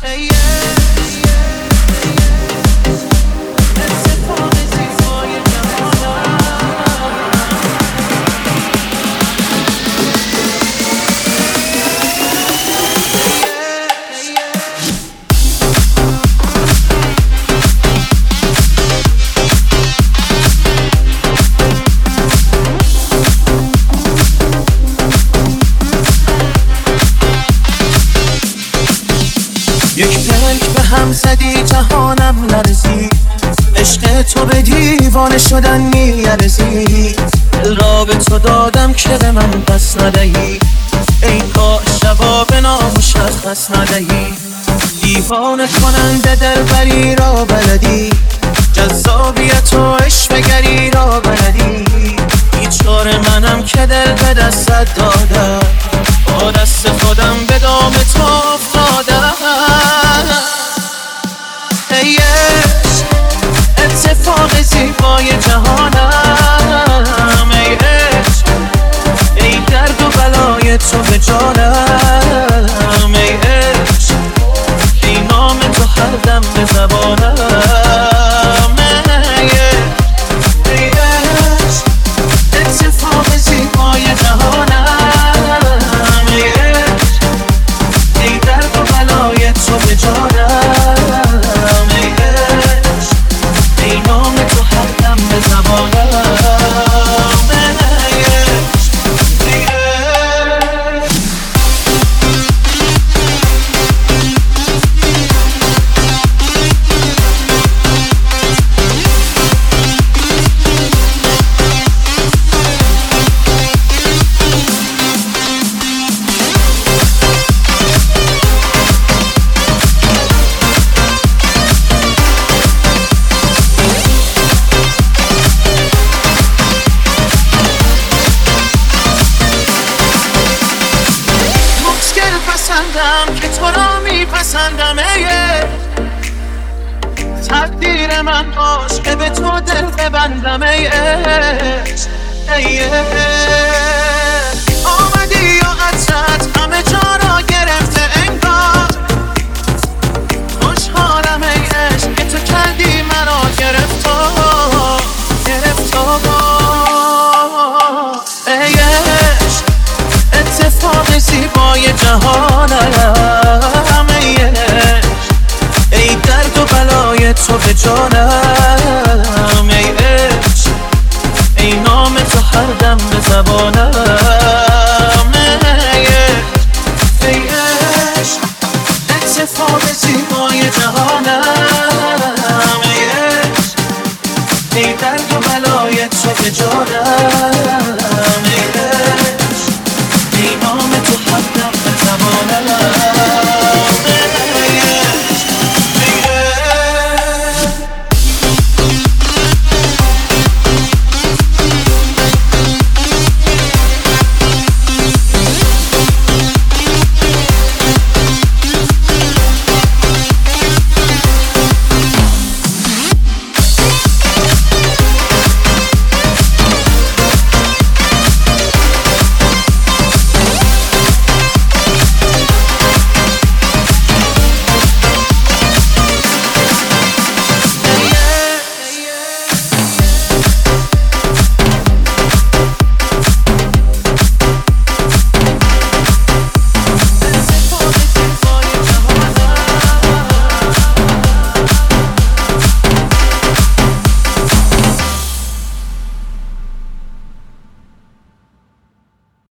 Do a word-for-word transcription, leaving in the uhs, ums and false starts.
یک پلک به هم زدی جهانم لرزید، عشق تو به دیوانه شدن میارزی. دل را به تو دادم که به من پس ندهی، ای کاش جواب نامشخص ندهی. دیوانه کننده دلبری را بلدی، جذابیت و عشقگری را بلدی. بیچاره منم که دل به دستت دادم، با دست خودم به دام تو افتادم. ای عشق اتفاق زیبای جهانم، ای عشق ای درد و بلای تو به جانم. ای عشق ای نام تو هر دم به زبانم. ای عشق اتفاق زیبای جهانم، ای عشق ای درد و بلای تو به جانم. ای عشق ای نام تو هر دم به زبانم. که تو را میپسندم. ای تقدیر من باش که به تو دل ببندم. ای عشق ای آمدی یا عطرت همه جا را گرفته انگار. خوشحالم ای عشق که تو کردی مرا گرفتار گرفتار. ای عشق اتفاق زیبای جهانم، ای عشق ای درد و بلای تو به جانم. ای عشق ای نام تو هر دم به زبانم. ای عشق ای عشق اتفاق زیبای جهانم، ای عشق ای درد و بلای تو به جانم.